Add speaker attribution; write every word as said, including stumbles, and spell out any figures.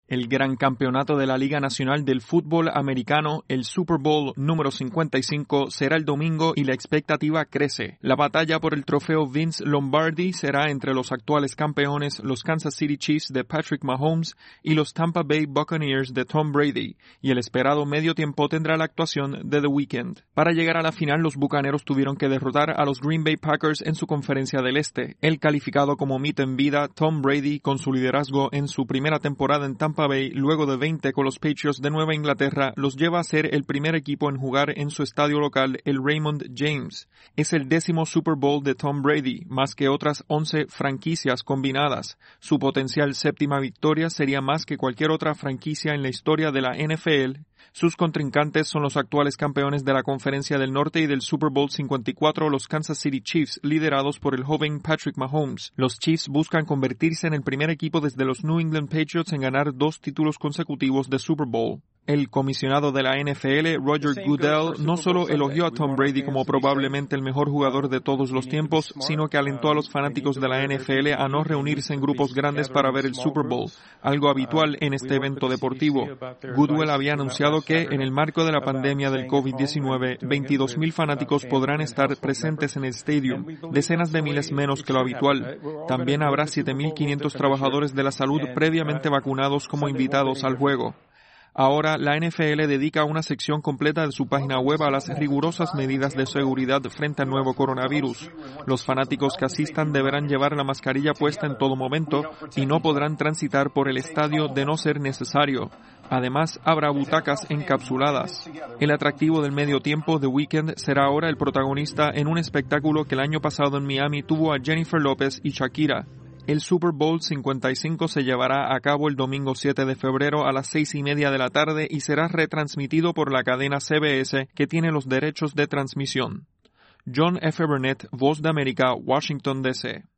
Speaker 1: El gran campeonato de la Liga Nacional del Fútbol Americano, el Super Bowl número cincuenta y cinco, será el domingo y la expectativa crece. La batalla por el trofeo Vince Lombardi será entre los actuales campeones, los Kansas City Chiefs de Patrick Mahomes y los Tampa Bay Buccaneers de Tom Brady, y el esperado medio tiempo tendrá la actuación de The Weeknd. Para llegar a la final, los Bucaneros tuvieron que derrotar a los Green Bay Packers en su conferencia del Este. El calificado como mito en vida, Tom Brady, con su liderazgo en su primera temporada en Tampa Bay, luego de veinte con los Patriots de Nueva Inglaterra, los lleva a ser el primer equipo en jugar en su estadio local, el Raymond James. Es el décimo Super Bowl de Tom Brady, más que otras once franquicias combinadas. Su potencial séptima victoria sería más que cualquier otra franquicia en la historia de la N F L. Sus contrincantes son los actuales campeones de la Conferencia del Norte y del Super Bowl cincuenta y cuatro, los Kansas City Chiefs, liderados por el joven Patrick Mahomes. Los Chiefs buscan convertirse en el primer equipo desde los New England Patriots en ganar dos títulos consecutivos de Super Bowl. El comisionado de la N F L, Roger Goodell, no solo elogió a Tom Brady como probablemente el mejor jugador de todos los tiempos, sino que alentó a los fanáticos de la N F L a no reunirse en grupos grandes para ver el Super Bowl, algo habitual en este evento deportivo. Goodell había anunciado que, en el marco de la pandemia del COVID diecinueve, veintidós mil fanáticos podrán estar presentes en el stadium, decenas de miles menos que lo habitual. También habrá siete mil quinientos trabajadores de la salud previamente vacunados como invitados al juego. Ahora, la N F L dedica una sección completa de su página web a las rigurosas medidas de seguridad frente al nuevo coronavirus. Los fanáticos que asistan deberán llevar la mascarilla puesta en todo momento y no podrán transitar por el estadio de no ser necesario. Además, habrá butacas encapsuladas. El atractivo del medio tiempo, The Weeknd, será ahora el protagonista en un espectáculo que el año pasado en Miami tuvo a Jennifer López y Shakira. El Super Bowl cincuenta y cinco se llevará a cabo el domingo siete de febrero a las seis y media de la tarde y será retransmitido por la cadena C B S, que tiene los derechos de transmisión. John F. Burnett, Voz de América, Washington, D C